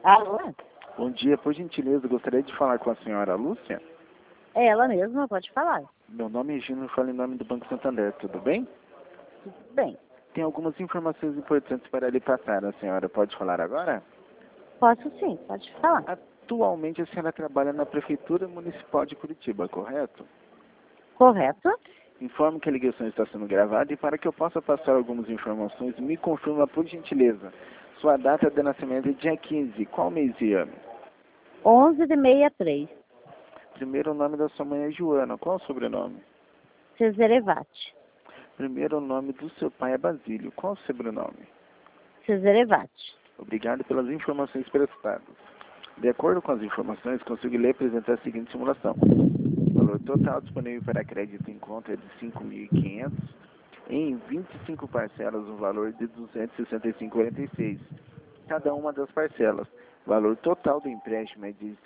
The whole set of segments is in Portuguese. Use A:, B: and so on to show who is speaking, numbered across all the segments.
A: Alô?
B: Bom dia, por gentileza, gostaria de falar com a senhora Lúcia.
A: É ela mesma, pode falar.
B: Meu nome é Gino, eu falo em nome do Banco Santander, tudo bem?
A: Tudo bem.
B: Tem algumas informações importantes para lhe passar, a senhora pode falar agora?
A: Posso sim, pode falar.
B: Atualmente a senhora trabalha na Prefeitura Municipal de Curitiba, correto?
A: Correto?
B: Informo que a ligação está sendo gravada e para que eu possa passar algumas informações, me confirma por gentileza. Sua data de nascimento é dia 15, qual mês e ano?
A: 11 de 63.
B: Primeiro nome da sua mãe é Joana, qual o sobrenome?
A: Cesarevate.
B: Primeiro nome do seu pai é Basílio, qual o sobrenome?
A: Cesarevate.
B: Obrigado pelas informações prestadas. De acordo com as informações, consigo lhe apresentar a seguinte simulação. O valor total disponível para crédito em conta é de R$ 5.500 em 25 parcelas, no valor de R$ 265,46. Cada uma das parcelas. O valor total do empréstimo é de R$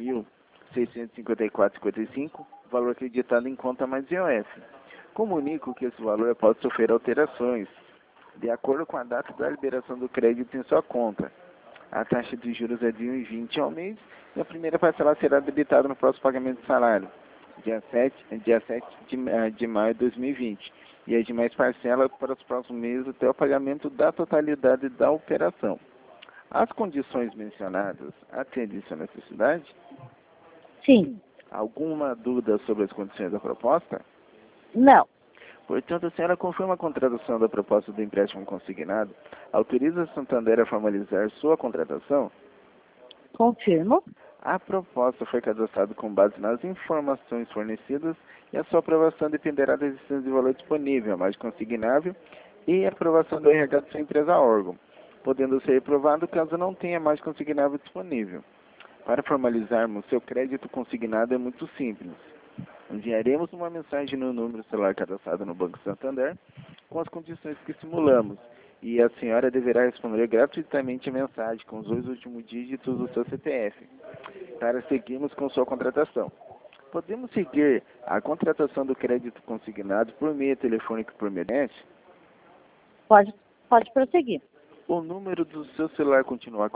B: 5.654,55, valor acreditado em conta mais IOF. Comunico que esse valor pode sofrer alterações, de acordo com a data da liberação do crédito em sua conta. A taxa de juros é de 1,20 ao mês e a primeira parcela será debitada no próximo pagamento de salário, dia 7 de maio de 2020, e as demais parcelas para os próximos meses até o pagamento da totalidade da operação. As condições mencionadas atendem sua necessidade?
A: Sim.
B: Alguma dúvida sobre as condições da proposta?
A: Não.
B: Portanto, a senhora confirma a contratação da proposta do empréstimo consignado, autoriza a Santander a formalizar sua contratação?
A: Confirmo.
B: A proposta foi cadastrada com base nas informações fornecidas e a sua aprovação dependerá da existência de valor disponível, a mais consignável, e a aprovação do RH de sua empresa órgão, podendo ser aprovado caso não tenha mais consignável disponível. Para formalizarmos seu crédito consignado é muito simples. Enviaremos uma mensagem no número celular cadastrado no Banco Santander com as condições que simulamos e a senhora deverá responder gratuitamente a mensagem com os 2 últimos dígitos do seu CPF para seguirmos com sua contratação. Podemos seguir a contratação do crédito consignado por meio telefônico por internet?
A: Pode prosseguir.
B: O número do seu celular continua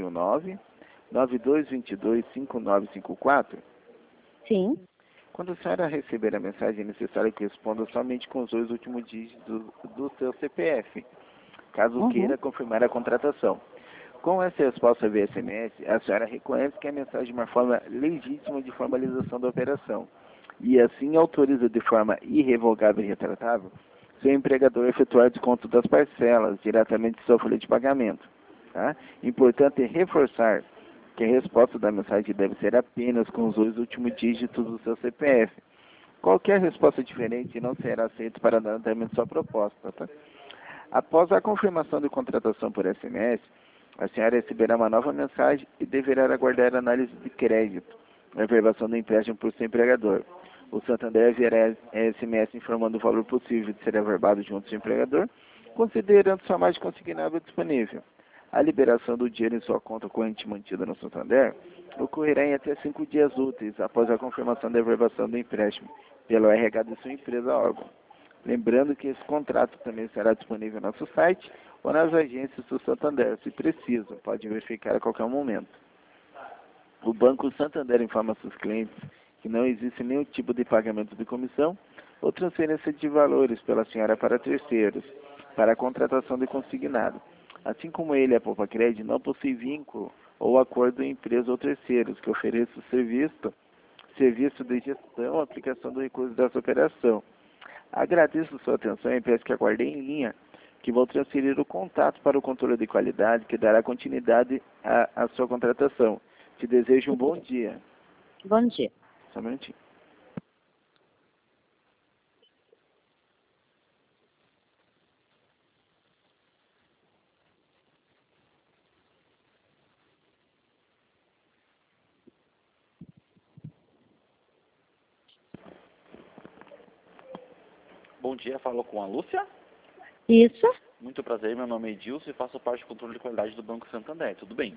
B: 419-9222-5954?
A: Sim.
B: Quando a senhora receber a mensagem, é necessário que responda somente com os 2 últimos dígitos do seu CPF, caso queira confirmar a contratação. Com essa resposta via SMS, a senhora reconhece que a mensagem é uma forma legítima de formalização da operação e assim autoriza de forma irrevogável e retratável seu empregador a efetuar desconto das parcelas diretamente de sua folha de pagamento. Tá? Importante reforçar que a resposta da mensagem deve ser apenas com os 2 últimos dígitos do seu CPF. Qualquer resposta diferente não será aceita para dar andamento à sua proposta. Tá? Após a confirmação de contratação por SMS, a senhora receberá uma nova mensagem e deverá aguardar a análise de crédito, a averbação do empréstimo por seu empregador. O Santander enviará SMS informando o valor possível de ser averbado junto ao seu empregador, considerando sua margem consignável disponível. A liberação do dinheiro em sua conta corrente mantida no Santander ocorrerá em até 5 dias úteis após a confirmação da averbação do empréstimo pelo RH de sua empresa órgão. Lembrando que esse contrato também será disponível no nosso site ou nas agências do Santander, se preciso, pode verificar a qualquer momento. O Banco Santander informa seus clientes que não existe nenhum tipo de pagamento de comissão ou transferência de valores pela senhora para terceiros, para a contratação de consignado. Assim como ele, a Poupa Cred, não possui vínculo ou acordo em empresa ou terceiros que ofereçam serviço de gestão, aplicação do recurso dessa operação. Agradeço sua atenção e peço que aguarde em linha, que vou transferir o contato para o controle de qualidade, que dará continuidade à sua contratação. Te desejo um bom dia.
A: Bom dia.
B: Só um minutinho.
C: Bom dia, falou com a Lúcia.
A: Isso?
C: Muito prazer, meu nome é Edilson e faço parte do controle de qualidade do Banco Santander. Tudo bem?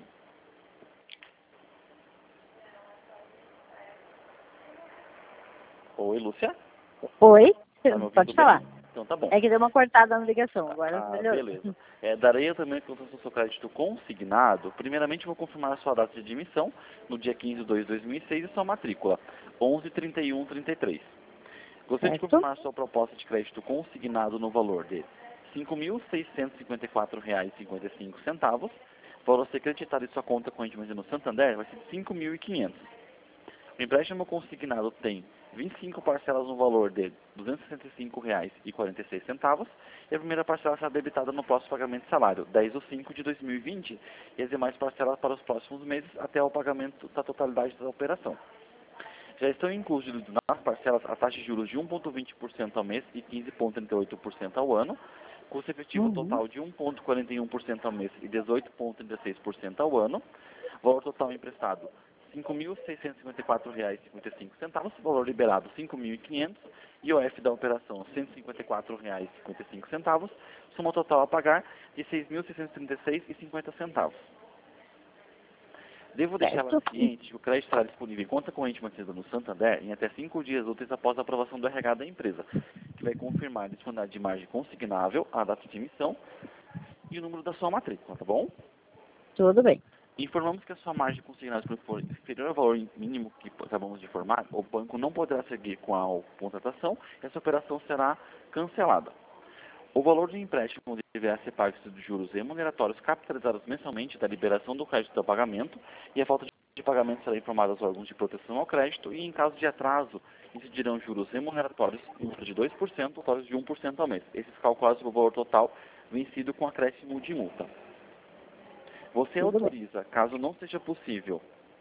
C: Oi, Lúcia.
A: Oi?
C: Tá me ouvindo
A: Pode falar.
C: bem? Então tá bom.
A: É que deu uma cortada na ligação, agora melhorou.
C: Beleza. Darei eu também a cotação do seu crédito consignado. Primeiramente, vou confirmar a sua data de admissão no dia 15/2/2006 e sua matrícula, 11/31/33. Gostaria de
A: Certo.
C: confirmar a sua proposta de crédito consignado no valor de R$ 5.654,55. Valor a ser creditado em sua conta corrente no Santander vai ser de R$ 5.500. O empréstimo consignado tem 25 parcelas no valor de R$ 265,46 e a primeira parcela será debitada no próximo pagamento de salário, 10/5 de 2020, e as demais parcelas para os próximos meses até o pagamento da totalidade da operação. Já estão incluídos nas parcelas a taxa de juros de 1,20% ao mês e 15,38% ao ano, custo efetivo total de 1,41% ao mês e 18,36% ao ano, valor total emprestado R$ 5.654,55, valor liberado R$ 5.500, IOF da operação R$ 154,55, soma total a pagar de R$ 6.636,50. Devo deixar ciente que o crédito estará disponível em conta corrente mantida no Santander em até 5 dias úteis após a aprovação do RH da empresa, que vai confirmar a disponibilidade de margem consignável, a data de emissão e o número da sua matrícula, tá bom?
A: Tudo bem.
C: Informamos que a sua margem consignada for inferior ao valor mínimo que acabamos de informar, o banco não poderá seguir com a contratação e essa operação será cancelada. O valor do empréstimo deverá ser pago de juros remuneratórios capitalizados mensalmente da liberação do crédito ao pagamento e a falta de pagamento será informada aos órgãos de proteção ao crédito e, em caso de atraso, incidirão juros remuneratórios de 2% ou de 1% ao mês. Esses calculados pelo valor total vencido com acréscimo de multa. Você autoriza, caso não seja possível,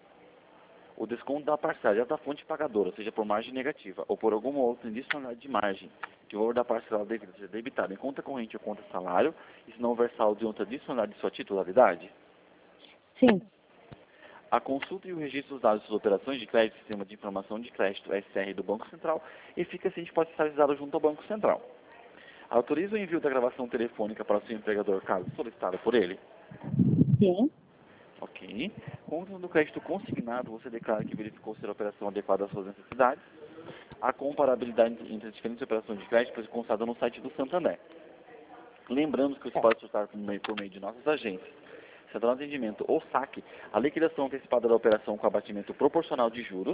C: o desconto da parcela da fonte pagadora, seja por margem negativa ou por alguma outra indicionalidade de margem, que o valor da parcela deve ser debitado em conta corrente ou conta salário, e se não houver saldo de outra adicionalidade de sua titularidade?
A: Sim.
C: A consulta e o registro dos dados das operações de crédito do Sistema de Informação de Crédito, SR, do Banco Central, eficazmente pode ser realizado junto ao Banco Central. Autoriza o envio da gravação telefônica para o seu empregador, caso solicitado por ele?
A: Sim.
C: Ok. Conta do crédito consignado, você declara que verificou ser a operação adequada às suas necessidades. A comparabilidade entre as diferentes operações de crédito foi constada no site do Santander. Lembramos que você pode soltar por meio de nossas agências, Central de Atendimento ou saque, a liquidação antecipada da operação com abatimento proporcional de juros,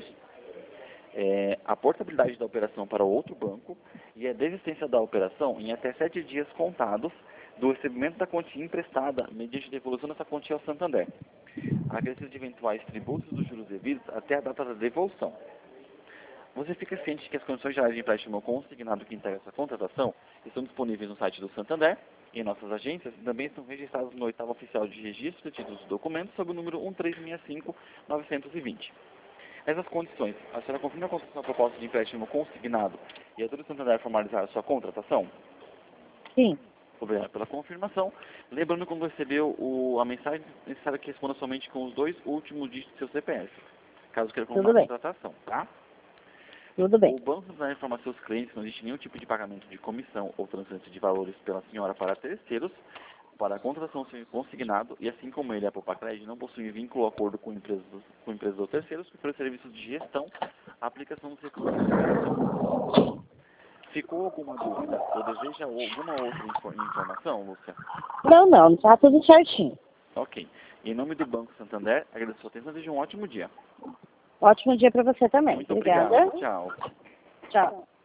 C: a portabilidade da operação para outro banco e a desistência da operação em até 7 dias contados do recebimento da quantia emprestada mediante devolução dessa quantia ao Santander. A acrescento de eventuais tributos dos juros devidos até a data da devolução. Você fica ciente de que as condições gerais de empréstimo consignado que integra essa contratação estão disponíveis no site do Santander e em nossas agências e também estão registradas no 8º Oficial de Registro de Títulos e Documentos sob o número 1365920. Essas condições, a senhora confirma a contratação da proposta de empréstimo consignado e a do Santander formalizar a sua contratação?
A: Sim.
C: Obrigado pela confirmação. Lembrando que quando recebeu a mensagem, é necessário que responda somente com os 2 últimos dígitos do seu CPF, caso queira confirmar a contratação, tá?
A: Tudo bem.
C: O banco vai informar seus clientes que não existe nenhum tipo de pagamento de comissão ou transferência de valores pela senhora para terceiros, para a contratação ser consignado, e assim como ele, a Popacred, não possui vínculo ou acordo com empresas ou terceiros que oferecem serviços de gestão, aplicação dos recursos de operação. Ficou alguma dúvida ou deseja alguma outra informação, Lúcia?
A: Não, tá tudo certinho.
C: Ok. Em nome do Banco Santander, agradeço a sua atenção e desejo um ótimo dia.
A: Ótimo dia para você também.
C: Muito
A: Obrigada.
C: obrigado. Tchau.
A: Tchau.